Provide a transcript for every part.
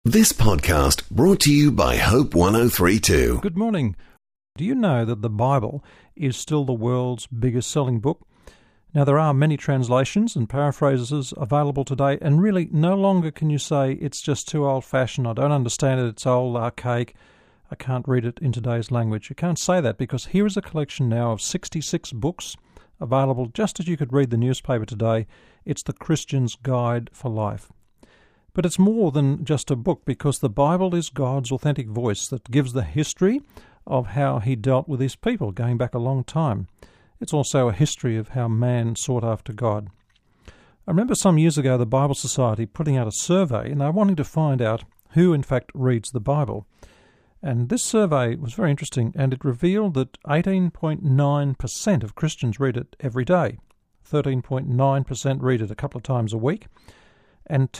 This podcast brought to you by Hope 1032. Good morning. Do you know that the Bible is still the world's biggest selling book? Now, there are many translations and paraphrases available today, and really no longer can you say it's just too old-fashioned, I don't understand it, it's old, archaic, I can't read it in today's language. You can't say that because here is a collection now of 66 books available just as you could read the newspaper today. It's the Christian's Guide for Life. But it's more than just a book, because the Bible is God's authentic voice that gives the history of how he dealt with his people going back a long time. It's also a history of how man sought after God. I remember some years ago the Bible Society putting out a survey, and they were wanting to find out who in fact reads the Bible. And this survey was very interesting, and it revealed that 18.9% of Christians read it every day, 13.9% read it a couple of times a week, and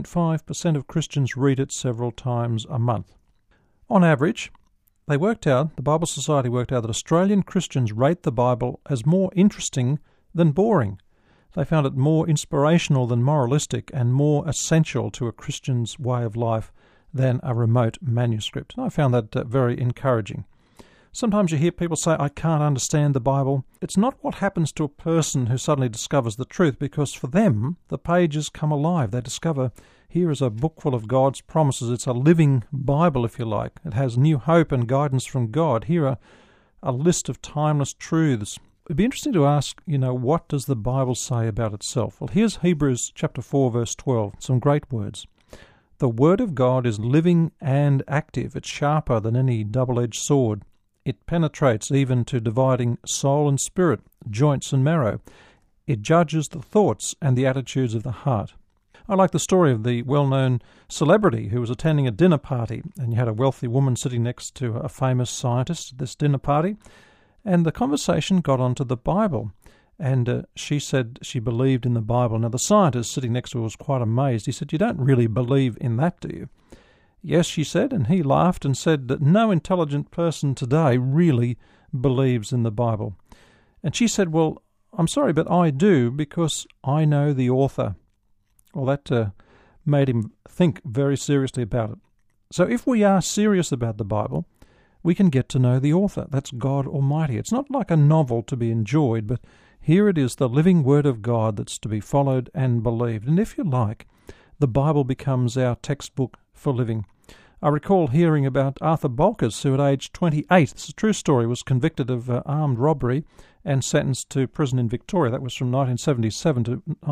10.5% of Christians read it several times a month. On average, the Bible Society worked out that Australian Christians rate the Bible as more interesting than boring. They found it more inspirational than moralistic and more essential to a Christian's way of life than a remote manuscript. And I found that very encouraging. Sometimes you hear people say, I can't understand the Bible. It's not what happens to a person who suddenly discovers the truth, because for them, the pages come alive. They discover here is a book full of God's promises. It's a living Bible, if you like. It has new hope and guidance from God. Here are a list of timeless truths. It'd be interesting to ask, what does the Bible say about itself? Well, here's Hebrews chapter 4, verse 12. Some great words. The Word of God is living and active. It's sharper than any double-edged sword. It penetrates even to dividing soul and spirit, joints and marrow. It judges the thoughts and the attitudes of the heart. I like the story of the well-known celebrity who was attending a dinner party, and you had a wealthy woman sitting next to a famous scientist at this dinner party, and the conversation got onto the Bible, and she said she believed in the Bible. Now, the scientist sitting next to her was quite amazed. He said, "You don't really believe in that, do you?" "Yes," she said, and he laughed and said that no intelligent person today really believes in the Bible. And she said, "Well, I'm sorry, but I do, because I know the author." Well, that made him think very seriously about it. So if we are serious about the Bible, we can get to know the author. That's God Almighty. It's not like a novel to be enjoyed, but here it is, the living Word of God that's to be followed and believed. And if you like, the Bible becomes our textbook for living. I recall hearing about Arthur Balkis, who at age 28, this is a true story, was convicted of armed robbery and sentenced to prison in Victoria. That was from 1977 to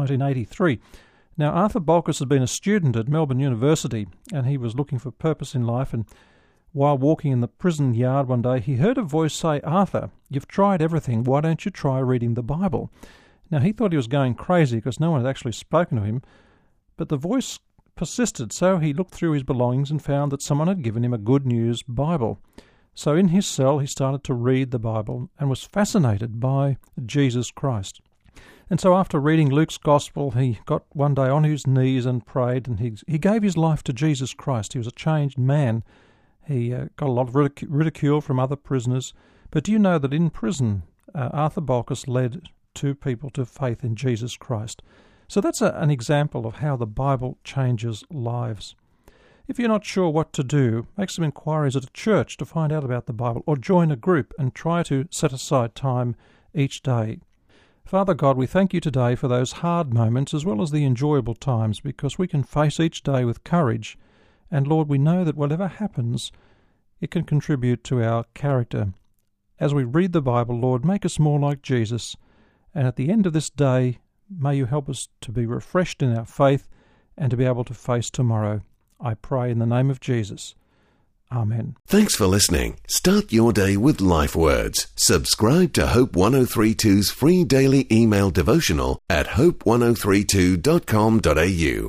1983. Now, Arthur Balkis had been a student at Melbourne University, and he was looking for purpose in life, and while walking in the prison yard one day, he heard a voice say, "Arthur, you've tried everything, why don't you try reading the Bible?" Now, he thought he was going crazy because no one had actually spoken to him, but the voice persisted, so he looked through his belongings and found that someone had given him a Good News Bible. So in his cell he started to read the Bible and was fascinated by Jesus Christ. And so after reading Luke's Gospel, he got one day on his knees and prayed, and he gave his life to Jesus Christ. He was a changed man. He got a lot of ridicule from other prisoners. But do you know that in prison, Arthur Balkis led two people to faith in Jesus Christ? So that's an example of how the Bible changes lives. If you're not sure what to do, make some inquiries at a church to find out about the Bible, or join a group and try to set aside time each day. Father God, we thank you today for those hard moments as well as the enjoyable times, because we can face each day with courage. And Lord, we know that whatever happens, it can contribute to our character. As we read the Bible, Lord, make us more like Jesus. And at the end of this day, may you help us to be refreshed in our faith and to be able to face tomorrow. I pray in the name of Jesus. Amen. Thanks for listening. Start your day with Life Words. Subscribe to Hope 1032's free daily email devotional at hope1032.com.au.